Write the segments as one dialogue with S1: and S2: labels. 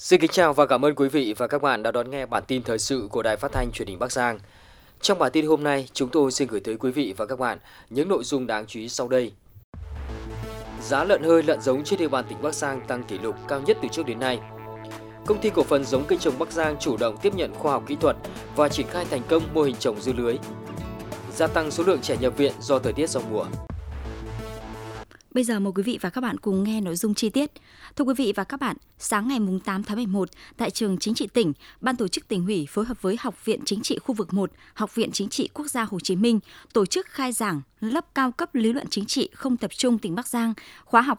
S1: Xin kính chào và cảm ơn quý vị và các bạn đã đón nghe bản tin thời sự của Đài Phát thanh Truyền hình Bắc Giang. Trong bản tin hôm nay, chúng tôi xin gửi tới quý vị và các bạn những nội dung đáng chú ý sau đây. Giá lợn hơi, lợn giống trên địa bàn tỉnh Bắc Giang tăng kỷ lục cao nhất từ trước đến nay. Công ty cổ phần giống cây trồng Bắc Giang chủ động tiếp nhận khoa học kỹ thuật và triển khai thành công mô hình trồng dưa lưới. Gia tăng số lượng trẻ nhập viện do thời tiết giao mùa.
S2: Bây giờ mời quý vị và các bạn cùng nghe nội dung chi tiết. Thưa quý vị và các bạn, sáng ngày 8 tháng 11, tại trường Chính trị tỉnh, Ban tổ chức tỉnh ủy phối hợp với Học viện Chính trị khu vực 1, Học viện Chính trị Quốc gia Hồ Chí Minh tổ chức khai giảng lớp cao cấp lý luận chính trị không tập trung tỉnh Bắc Giang, khóa học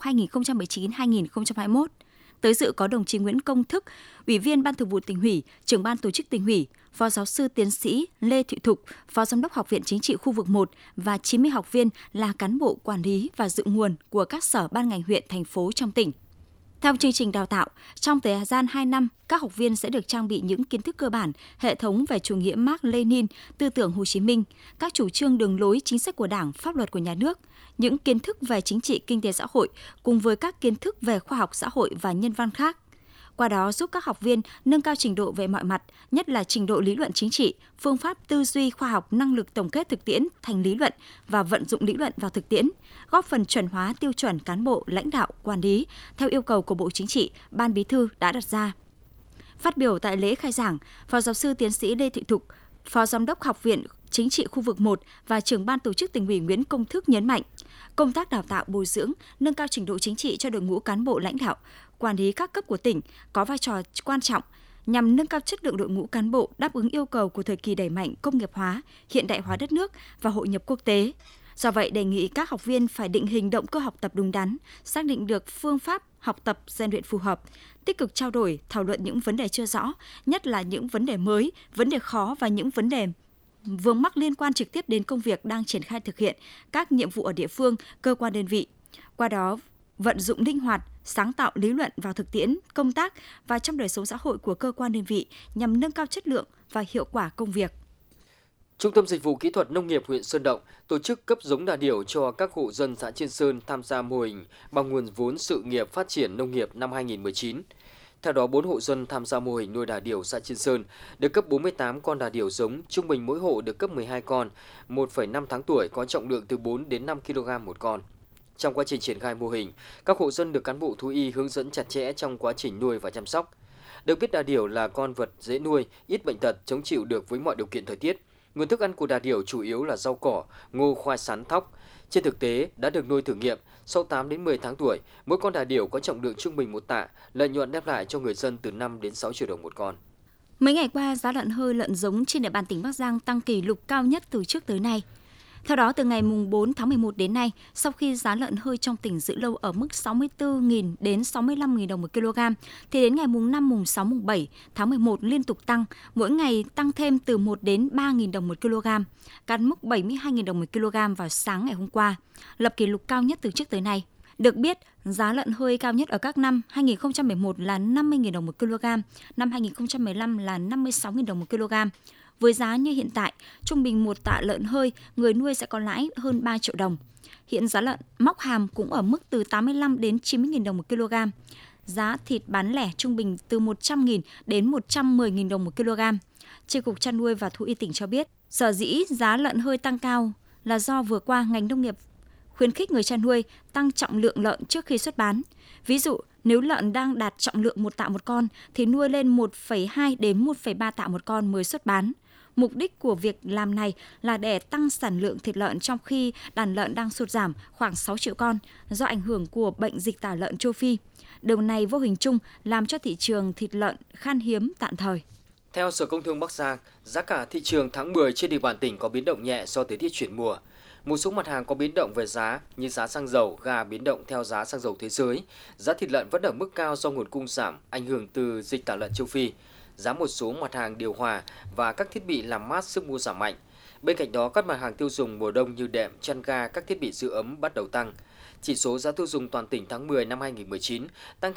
S2: 2019-2021. Tới dự có đồng chí Nguyễn Công Thức, Ủy viên Ban Thường vụ Tỉnh ủy, Trưởng ban Tổ chức Tỉnh ủy, Phó giáo sư tiến sĩ Lê Thị Thục, Phó Giám đốc Học viện Chính trị khu vực 1 và 90 học viên là cán bộ quản lý và dự nguồn của các sở ban ngành huyện, thành phố trong tỉnh. Theo chương trình đào tạo, trong thời gian 2 năm, các học viên sẽ được trang bị những kiến thức cơ bản, hệ thống về chủ nghĩa Mác Lênin, tư tưởng Hồ Chí Minh, các chủ trương đường lối chính sách của Đảng, pháp luật của nhà nước, những kiến thức về chính trị, kinh tế xã hội cùng với các kiến thức về khoa học xã hội và nhân văn khác. Qua đó giúp các học viên nâng cao trình độ về mọi mặt, nhất là trình độ lý luận chính trị, phương pháp tư duy khoa học, năng lực tổng kết thực tiễn thành lý luận và vận dụng lý luận vào thực tiễn, góp phần chuẩn hóa tiêu chuẩn cán bộ, lãnh đạo, quản lý theo yêu cầu của Bộ Chính trị, Ban Bí thư đã đặt ra. Phát biểu tại lễ khai giảng, Phó giáo sư tiến sĩ Lê Thị Thục, Phó Giám đốc Học viện Chính trị khu vực 1 và Trưởng ban Tổ chức Tỉnh ủy Nguyễn Công Thức nhấn mạnh, công tác đào tạo bồi dưỡng, nâng cao trình độ chính trị cho đội ngũ cán bộ lãnh đạo, quản lý các cấp của tỉnh có vai trò quan trọng nhằm nâng cao chất lượng đội ngũ cán bộ đáp ứng yêu cầu của thời kỳ đẩy mạnh công nghiệp hóa, hiện đại hóa đất nước và hội nhập quốc tế. Do vậy, đề nghị các học viên phải định hình động cơ học tập đúng đắn, xác định được phương pháp học tập rèn luyện phù hợp, tích cực trao đổi, thảo luận những vấn đề chưa rõ, nhất là những vấn đề mới, vấn đề khó và những vấn đề vướng mắc liên quan trực tiếp đến công việc đang triển khai thực hiện các nhiệm vụ ở địa phương, cơ quan đơn vị. Qua đó, vận dụng linh hoạt, sáng tạo lý luận vào thực tiễn, công tác và trong đời sống xã hội của cơ quan đơn vị nhằm nâng cao chất lượng và hiệu quả công việc.
S1: Trung tâm Dịch vụ Kỹ thuật Nông nghiệp huyện Sơn Động tổ chức cấp giống đà điểu cho các hộ dân xã Chiên Sơn tham gia mô hình bằng nguồn vốn sự nghiệp phát triển nông nghiệp năm 2019. Theo đó, 4 hộ dân tham gia mô hình nuôi đà điểu xã Chiên Sơn được cấp 48 con đà điểu giống, trung bình mỗi hộ được cấp 12 con, 1,5 tháng tuổi có trọng lượng từ 4 đến 5 kg một con. Trong quá trình triển khai mô hình, các hộ dân được cán bộ thú y hướng dẫn chặt chẽ trong quá trình nuôi và chăm sóc. Được biết đà điểu là con vật dễ nuôi, ít bệnh tật, chống chịu được với mọi điều kiện thời tiết. Nguồn thức ăn của đà điểu chủ yếu là rau cỏ, ngô, khoai sắn, thóc. Trên thực tế, đã được nuôi thử nghiệm, sau 8 đến 10 tháng tuổi, mỗi con đà điểu có trọng lượng trung bình 1 tạ, lợi nhuận đem lại cho người dân từ 5 đến 6 triệu đồng một con.
S2: Mấy ngày qua, giá lợn hơi, lợn giống trên địa bàn tỉnh Bắc Giang tăng kỷ lục cao nhất từ trước tới nay. Theo đó, từ ngày 4 tháng 11 đến nay, sau khi giá lợn hơi trong tỉnh giữ lâu ở mức 64.000 đến 65.000 đồng một kg, thì đến ngày 5, 6, 7 tháng 11 liên tục tăng, mỗi ngày tăng thêm từ 1 đến 3.000 đồng một kg, cán mốc 72.000 đồng một kg vào sáng ngày hôm qua, lập kỷ lục cao nhất từ trước tới nay. Được biết, giá lợn hơi cao nhất ở các năm 2011 là 50.000 đồng một kg, năm 2015 là 56.000 đồng một kg. Với giá như hiện tại, trung bình 1 tạ lợn hơi, người nuôi sẽ có lãi hơn 3 triệu đồng. Hiện giá lợn móc hàm cũng ở mức từ 85 đến 90.000 đồng một kg. Giá thịt bán lẻ trung bình từ 100.000 đến 110.000 đồng một kg. Chi cục chăn nuôi và thú y tỉnh cho biết, sở dĩ giá lợn hơi tăng cao là do vừa qua ngành nông nghiệp khuyến khích người chăn nuôi tăng trọng lượng lợn trước khi xuất bán. Ví dụ, nếu lợn đang đạt trọng lượng 1 tạ một con thì nuôi lên 1,2 đến 1,3 tạ một con mới xuất bán. Mục đích của việc làm này là để tăng sản lượng thịt lợn trong khi đàn lợn đang sụt giảm khoảng 6 triệu con do ảnh hưởng của bệnh dịch tả lợn châu Phi. Điều này vô hình chung làm cho thị trường thịt lợn khan hiếm tạm thời.
S1: Theo Sở Công Thương Bắc Giang, giá cả thị trường tháng 10 trên địa bàn tỉnh có biến động nhẹ do thời tiết chuyển mùa. Một số mặt hàng có biến động về giá như giá xăng dầu, ga biến động theo giá xăng dầu thế giới. Giá thịt lợn vẫn ở mức cao do nguồn cung giảm, ảnh hưởng từ dịch tả lợn châu Phi. Giá một số mặt hàng điều hòa và các thiết bị làm mát sức mua giảm mạnh. Bên cạnh đó, các mặt hàng tiêu dùng mùa đông như đệm, chăn ga, các thiết bị giữ ấm bắt đầu tăng. Chỉ số giá tiêu dùng toàn tỉnh tháng 10 năm 2019 tăng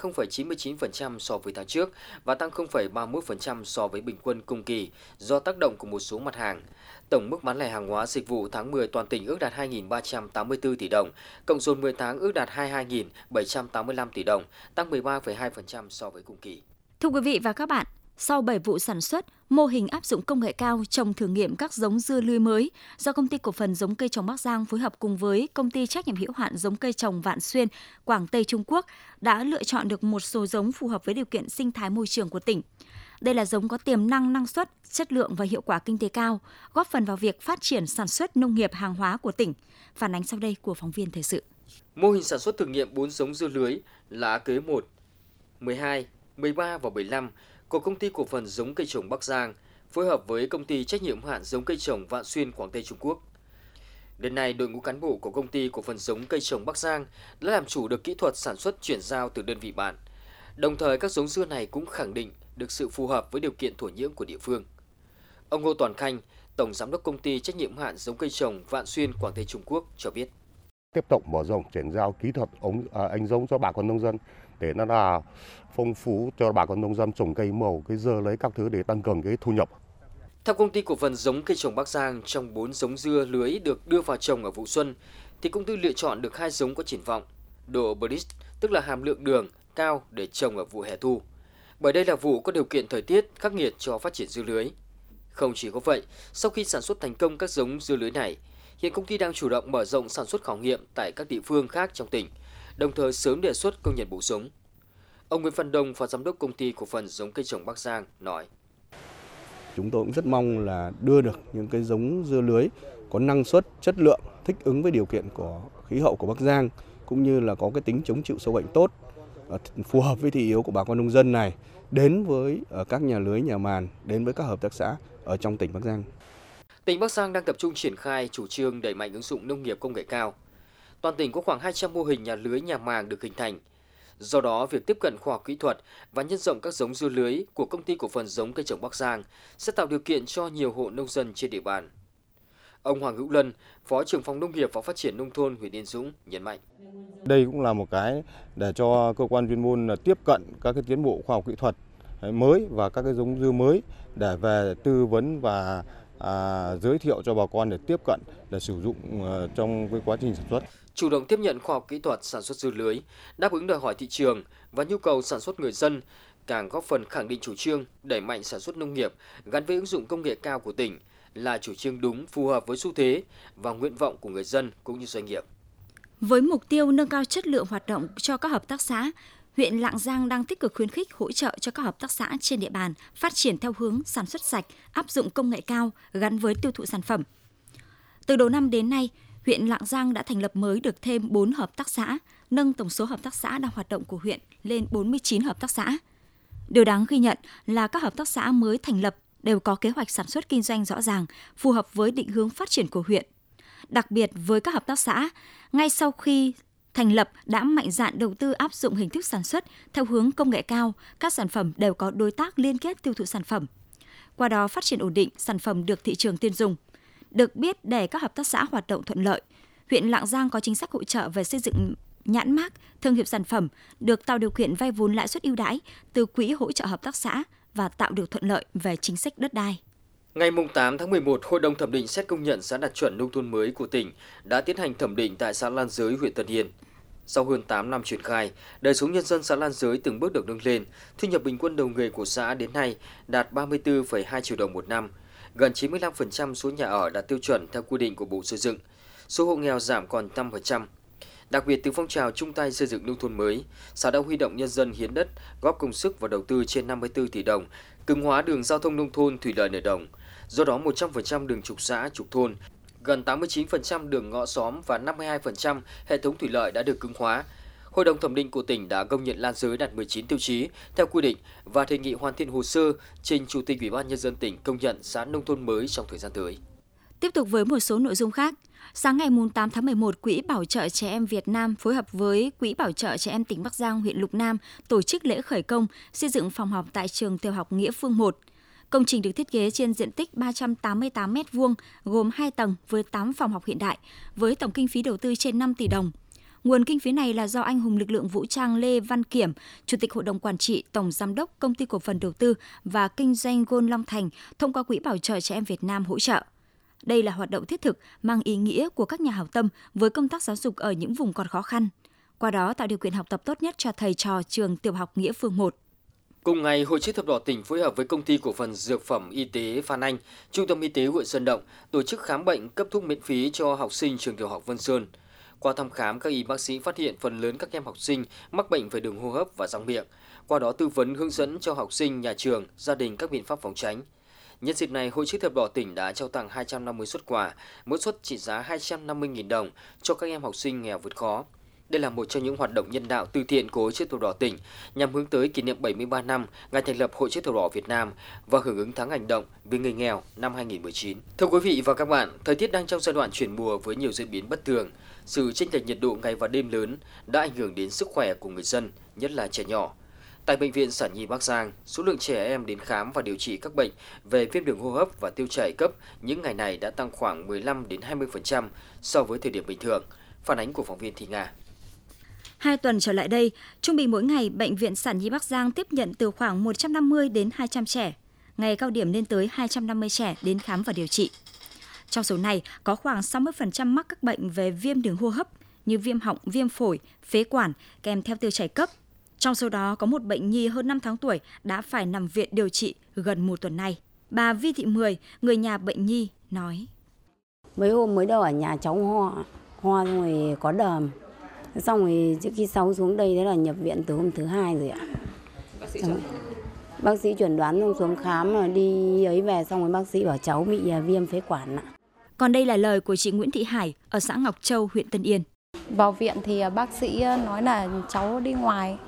S1: 0,99% so với tháng trước và tăng 0,31% so với bình quân cùng kỳ do tác động của một số mặt hàng. Tổng mức bán lẻ hàng hóa dịch vụ tháng 10 toàn tỉnh ước đạt 2.384 tỷ đồng, cộng dồn 10 tháng ước đạt 22.785 tỷ đồng, tăng 13,2% so với cùng kỳ.
S2: Thưa quý vị và các bạn, sau 7 vụ sản xuất, mô hình áp dụng công nghệ cao trồng thử nghiệm các giống dưa lưới mới do Công ty Cổ phần Giống cây trồng Bắc Giang phối hợp cùng với Công ty trách nhiệm hữu hạn Giống cây trồng Vạn Xuyên, Quảng Tây Trung Quốc đã lựa chọn được một số giống phù hợp với điều kiện sinh thái môi trường của tỉnh. Đây là giống có tiềm năng năng suất, chất lượng và hiệu quả kinh tế cao, góp phần vào việc phát triển sản xuất nông nghiệp hàng hóa của tỉnh. Phản ánh sau đây của phóng viên thời sự.
S1: Mô hình sản xuất thử nghiệm 4 giống dưa lưới là Á Kế 1, 12, 13 và 75 của Công ty Cổ phần Giống cây trồng Bắc Giang phối hợp với Công ty trách nhiệm hữu hạn Giống cây trồng Vạn Xuyên, Quảng Tây Trung Quốc. Đến nay, đội ngũ cán bộ của Công ty Cổ phần Giống cây trồng Bắc Giang đã làm chủ được kỹ thuật sản xuất chuyển giao từ đơn vị bạn. Đồng thời, các giống dưa này cũng khẳng định được sự phù hợp với điều kiện thổ nhưỡng của địa phương. Ông Ngô Toàn Khanh, Tổng Giám đốc Công ty trách nhiệm hữu hạn Giống cây trồng Vạn Xuyên, Quảng Tây Trung Quốc cho biết.
S3: Tiếp tục mở rộng chuyển giao kỹ thuật anh giống cho bà con nông dân để nó là phong phú cho bà con nông dân trồng cây màu, cây dưa lấy các thứ để tăng cường cái thu nhập.
S1: Theo Công ty Cổ phần Giống cây trồng Bắc Giang, trong 4 giống dưa lưới được đưa vào trồng ở vụ xuân, thì công ty lựa chọn được 2 giống có triển vọng, độ Brix, tức là hàm lượng đường cao để trồng ở vụ hè thu. Bởi đây là vụ có điều kiện thời tiết khắc nghiệt cho phát triển dưa lưới. Không chỉ có vậy, sau khi sản xuất thành công các giống dưa lưới này, hiện công ty đang chủ động mở rộng sản xuất khảo nghiệm tại các địa phương khác trong tỉnh, đồng thời sớm đề xuất công nhận bổ sung. Ông Nguyễn Văn Đông, Phó Giám đốc Công ty Cổ phần Giống cây trồng Bắc Giang nói:
S4: Chúng tôi cũng rất mong là đưa được những cái giống dưa lưới có năng suất, chất lượng, thích ứng với điều kiện của khí hậu của Bắc Giang, cũng như là có cái tính chống chịu sâu bệnh tốt, phù hợp với thị hiếu của bà con nông dân này, đến với các nhà lưới, nhà màn, đến với các hợp tác xã ở trong tỉnh Bắc Giang.
S1: Tỉnh Bắc Giang đang tập trung triển khai chủ trương đẩy mạnh ứng dụng nông nghiệp công nghệ cao. Toàn tỉnh có khoảng 200 mô hình nhà lưới, nhà màng được hình thành. Do đó, việc tiếp cận khoa học kỹ thuật và nhân rộng các giống dưa lưới của Công ty Cổ phần Giống cây trồng Bắc Giang sẽ tạo điều kiện cho nhiều hộ nông dân trên địa bàn. Ông Hoàng Hữu Lân, Phó trưởng phòng Nông nghiệp và Phát triển Nông thôn huyện Yên Dũng nhấn mạnh:
S5: Đây cũng là một cái để cho cơ quan chuyên môn tiếp cận các cái tiến bộ khoa học kỹ thuật mới và các cái giống dưa mới để về tư vấn và giới thiệu cho bà con để tiếp cận để sử dụng trong cái quá trình sản xuất.
S1: Chủ động tiếp nhận khoa học kỹ thuật sản xuất dưa lưới, đáp ứng đòi hỏi thị trường và nhu cầu sản xuất người dân, càng góp phần khẳng định chủ trương đẩy mạnh sản xuất nông nghiệp gắn với ứng dụng công nghệ cao của tỉnh là chủ trương đúng, phù hợp với xu thế và nguyện vọng của người dân cũng như doanh nghiệp.
S2: Với mục tiêu nâng cao chất lượng hoạt động cho các hợp tác xã, huyện Lạng Giang đang tích cực khuyến khích hỗ trợ cho các hợp tác xã trên địa bàn phát triển theo hướng sản xuất sạch, áp dụng công nghệ cao gắn với tiêu thụ sản phẩm. Từ đầu năm đến nay, huyện Lạng Giang đã thành lập mới được thêm 4 hợp tác xã, nâng tổng số hợp tác xã đang hoạt động của huyện lên 49 hợp tác xã. Điều đáng ghi nhận là các hợp tác xã mới thành lập đều có kế hoạch sản xuất kinh doanh rõ ràng, phù hợp với định hướng phát triển của huyện. Đặc biệt với các hợp tác xã, ngay sau khi thành lập đã mạnh dạn đầu tư áp dụng hình thức sản xuất theo hướng công nghệ cao, các sản phẩm đều có đối tác liên kết tiêu thụ sản phẩm. Qua đó phát triển ổn định, sản phẩm được thị trường tiêu dùng. Được biết, để các hợp tác xã hoạt động thuận lợi, huyện Lạng Giang có chính sách hỗ trợ về xây dựng nhãn mác, thương hiệu sản phẩm, được tạo điều kiện vay vốn lãi suất ưu đãi từ quỹ hỗ trợ hợp tác xã và tạo được thuận lợi về chính sách đất đai.
S1: Ngày 8 tháng 11, Hội đồng thẩm định xét công nhận xã đạt chuẩn nông thôn mới của tỉnh đã tiến hành thẩm định tại xã Lan Giới, huyện Tân Yên. Sau hơn 8 năm triển khai, đời sống nhân dân xã Lan Giới từng bước được nâng lên, thu nhập bình quân đầu người của xã đến nay đạt 34,2 triệu đồng một năm. Gần 95% số nhà ở đạt tiêu chuẩn theo quy định của Bộ Xây dựng. Số hộ nghèo giảm còn 5%. Đặc biệt từ phong trào chung tay xây dựng nông thôn mới, xã đã huy động nhân dân hiến đất, góp công sức và đầu tư trên 54 tỷ đồng, cứng hóa đường giao thông nông thôn, thủy lợi nội đồng. Do đó 100% đường trục xã, trục thôn, gần 89% đường ngõ xóm và 52% hệ thống thủy lợi đã được cứng hóa. Hội đồng thẩm định của tỉnh đã công nhận Lan Giới đạt 19 tiêu chí theo quy định và đề nghị hoàn thiện hồ sơ trình Chủ tịch Ủy ban Nhân dân tỉnh công nhận xã nông thôn mới trong thời gian tới.
S2: Tiếp tục với một số nội dung khác. Sáng ngày 8 tháng 11, Quỹ Bảo trợ Trẻ Em Việt Nam phối hợp với Quỹ Bảo trợ Trẻ Em tỉnh Bắc Giang, huyện Lục Nam tổ chức lễ khởi công xây dựng phòng học tại trường tiểu học Nghĩa Phương 1. Công trình được thiết kế trên diện tích 388 m2, gồm 2 tầng với 8 phòng học hiện đại, với tổng kinh phí đầu tư trên 5 tỷ đồng. Nguồn kinh phí này là do anh hùng lực lượng vũ trang Lê Văn Kiểm, Chủ tịch Hội đồng Quản trị, Tổng Giám đốc Công ty Cổ phần Đầu tư và Kinh doanh Gold Long Thành thông qua Quỹ Bảo trợ Trẻ Em Việt Nam hỗ trợ. Đây là hoạt động thiết thực, mang ý nghĩa của các nhà hảo tâm với công tác giáo dục ở những vùng còn khó khăn. Qua đó tạo điều kiện học tập tốt nhất cho thầy trò trường tiểu học Nghĩa Phương 1.
S1: Cùng ngày, Hội Chữ thập đỏ tỉnh phối hợp với Công ty Cổ phần Dược phẩm Y tế Phan Anh, Trung tâm Y tế huyện Sơn Động tổ chức khám bệnh cấp thuốc miễn phí cho học sinh trường tiểu học Vân Sơn. Qua thăm khám, các y bác sĩ phát hiện phần lớn các em học sinh mắc bệnh về đường hô hấp và răng miệng. Qua đó tư vấn hướng dẫn cho học sinh, nhà trường, gia đình các biện pháp phòng tránh. Nhân dịp này, Hội Chữ thập đỏ tỉnh đã trao tặng 250 suất quà, mỗi suất trị giá 250.000 đồng cho các em học sinh nghèo vượt khó. Đây là một trong những hoạt động nhân đạo từ thiện của Hội Chữ thập đỏ tỉnh nhằm hướng tới kỷ niệm 73 năm ngày thành lập Hội Chữ thập đỏ Việt Nam và hưởng ứng tháng hành động vì người nghèo năm 2019. Thưa quý vị và các bạn, thời tiết đang trong giai đoạn chuyển mùa với nhiều diễn biến bất thường. Sự chênh lệch nhiệt độ ngày và đêm lớn đã ảnh hưởng đến sức khỏe của người dân, nhất là trẻ nhỏ. Tại Bệnh viện Sản Nhi Bắc Giang, số lượng trẻ em đến khám và điều trị các bệnh về viêm đường hô hấp và tiêu chảy cấp những ngày này đã tăng khoảng 15 đến 20% so với thời điểm bình thường. Phản ánh của phóng viên Thị Nga.
S2: 2 tuần trở lại đây, trung bình mỗi ngày, Bệnh viện Sản Nhi Bắc Giang tiếp nhận từ khoảng 150 đến 200 trẻ. Ngày cao điểm lên tới 250 trẻ đến khám và điều trị. Trong số này, có khoảng 60% mắc các bệnh về viêm đường hô hấp như viêm họng, viêm phổi, phế quản kèm theo tiêu chảy cấp. Trong số đó, có một bệnh nhi hơn 5 tháng tuổi đã phải nằm viện điều trị gần 1 tuần nay. Bà Vi Thị Mười, người nhà bệnh nhi, nói.
S6: Mấy hôm mới đầu ở nhà cháu ho rồi có đờm. Xong rồi trước khi cháu xuống đây thế là nhập viện từ hôm thứ 2 rồi ạ. Bác sĩ chuẩn đoán xong xuống khám rồi đi ấy về xong rồi bác sĩ bảo cháu bị viêm phế quản ạ.
S2: Còn đây là lời của chị Nguyễn Thị Hải ở xã Ngọc Châu, huyện Tân Yên.
S7: Vào viện thì bác sĩ nói là cháu đi ngoài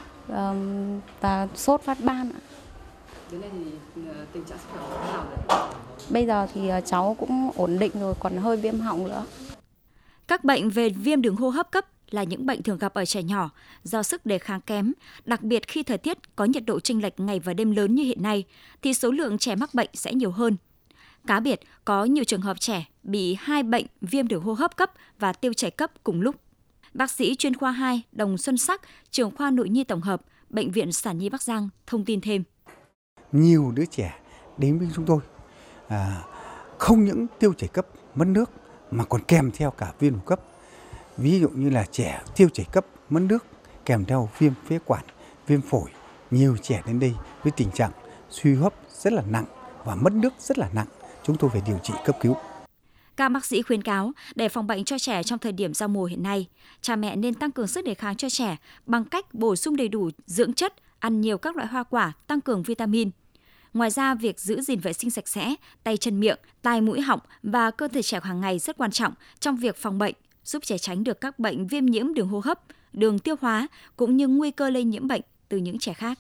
S7: và sốt phát ban ạ.
S8: Đến đây thì tình trạng sức khỏe thế nào đấy?
S7: Bây giờ thì cháu cũng ổn định rồi, còn hơi viêm họng nữa.
S2: Các bệnh về viêm đường hô hấp cấp là những bệnh thường gặp ở trẻ nhỏ do sức đề kháng kém, đặc biệt khi thời tiết có nhiệt độ chênh lệch ngày và đêm lớn như hiện nay thì số lượng trẻ mắc bệnh sẽ nhiều hơn. Cá biệt, có nhiều trường hợp trẻ bị 2 bệnh viêm đường hô hấp cấp và tiêu chảy cấp cùng lúc. Bác sĩ chuyên khoa 2 Đồng Xuân Sắc, trưởng khoa nội nhi tổng hợp, Bệnh viện Sản Nhi Bắc Giang thông tin thêm.
S9: Nhiều đứa trẻ đến với chúng tôi không những tiêu chảy cấp, mất nước mà còn kèm theo cả viêm đường hô hấp cấp. Ví dụ như là trẻ tiêu chảy cấp, mất nước kèm theo viêm phế quản, viêm phổi. Nhiều trẻ đến đây với tình trạng suy hô hấp rất là nặng và mất nước rất là nặng. Chúng tôi phải điều trị cấp cứu.
S2: Các bác sĩ khuyến cáo để phòng bệnh cho trẻ trong thời điểm giao mùa hiện nay, cha mẹ nên tăng cường sức đề kháng cho trẻ bằng cách bổ sung đầy đủ dưỡng chất, ăn nhiều các loại hoa quả, tăng cường vitamin. Ngoài ra, việc giữ gìn vệ sinh sạch sẽ, tay chân miệng, tai mũi họng và cơ thể trẻ hàng ngày rất quan trọng trong việc phòng bệnh, giúp trẻ tránh được các bệnh viêm nhiễm đường hô hấp, đường tiêu hóa cũng như nguy cơ lây nhiễm bệnh từ những trẻ khác.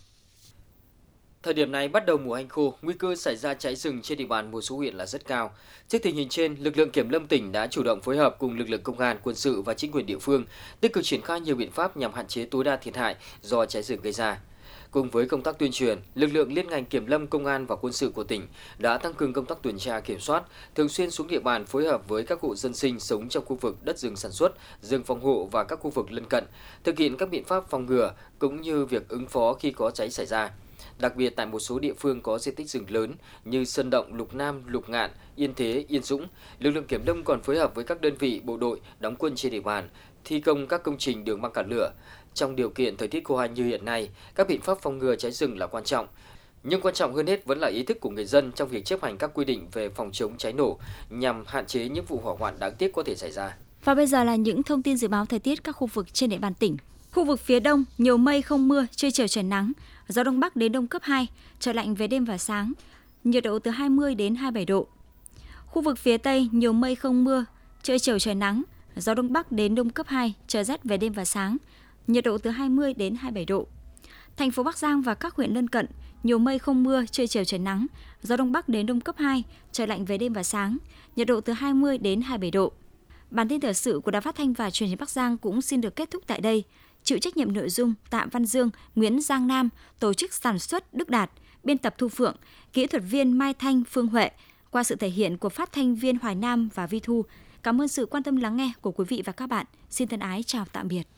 S1: Thời điểm này bắt đầu mùa hanh khô, nguy cơ xảy ra cháy rừng trên địa bàn một số huyện là rất cao. Trước tình hình trên, lực lượng kiểm lâm tỉnh đã chủ động phối hợp cùng lực lượng công an, quân sự và chính quyền địa phương tích cực triển khai nhiều biện pháp nhằm hạn chế tối đa thiệt hại do cháy rừng gây ra. Cùng với công tác tuyên truyền, lực lượng liên ngành kiểm lâm, công an và quân sự của tỉnh đã tăng cường công tác tuần tra kiểm soát, thường xuyên xuống địa bàn phối hợp với các hộ dân sinh sống trong khu vực đất rừng sản xuất, rừng phòng hộ và các khu vực lân cận, thực hiện các biện pháp phòng ngừa cũng như việc ứng phó khi có cháy xảy ra. Đặc biệt tại một số địa phương có diện tích rừng lớn như Sơn Động, Lục Nam, Lục Ngạn, Yên Thế, Yên Dũng, lực lượng kiểm lâm còn phối hợp với các đơn vị bộ đội đóng quân trên địa bàn, thi công các công trình đường băng cản lửa. Trong điều kiện thời tiết khô hanh như hiện nay, các biện pháp phòng ngừa cháy rừng là quan trọng. Nhưng quan trọng hơn hết vẫn là ý thức của người dân trong việc chấp hành các quy định về phòng chống cháy nổ nhằm hạn chế những vụ hỏa hoạn đáng tiếc có thể xảy ra.
S2: Và bây giờ là những thông tin dự báo thời tiết các khu vực trên địa bàn tỉnh. Khu vực phía Đông, nhiều mây không mưa, trưa chiều trời nắng, gió Đông Bắc đến Đông cấp 2, trời lạnh về đêm và sáng, nhiệt độ từ 20 đến 27 độ. Khu vực phía Tây, nhiều mây không mưa, trưa chiều trời nắng, gió Đông Bắc đến Đông cấp 2, trời rét về đêm và sáng, nhiệt độ từ 20 đến 27 độ. Thành phố Bắc Giang và các huyện lân cận, nhiều mây không mưa, trưa chiều trời nắng, gió Đông Bắc đến Đông cấp 2, trời lạnh về đêm và sáng, nhiệt độ từ 20 đến 27 độ. Bản tin thời sự của Đài Phát thanh và Truyền hình Bắc Giang cũng xin được kết thúc tại đây. Chịu trách nhiệm nội dung Tạ Văn Dương, Nguyễn Giang Nam, tổ chức sản xuất Đức Đạt, biên tập Thu Phượng, kỹ thuật viên Mai Thanh, Phương Huệ, qua sự thể hiện của phát thanh viên Hoài Nam và Vi Thu. Cảm ơn sự quan tâm lắng nghe của quý vị và các bạn. Xin thân ái chào tạm biệt.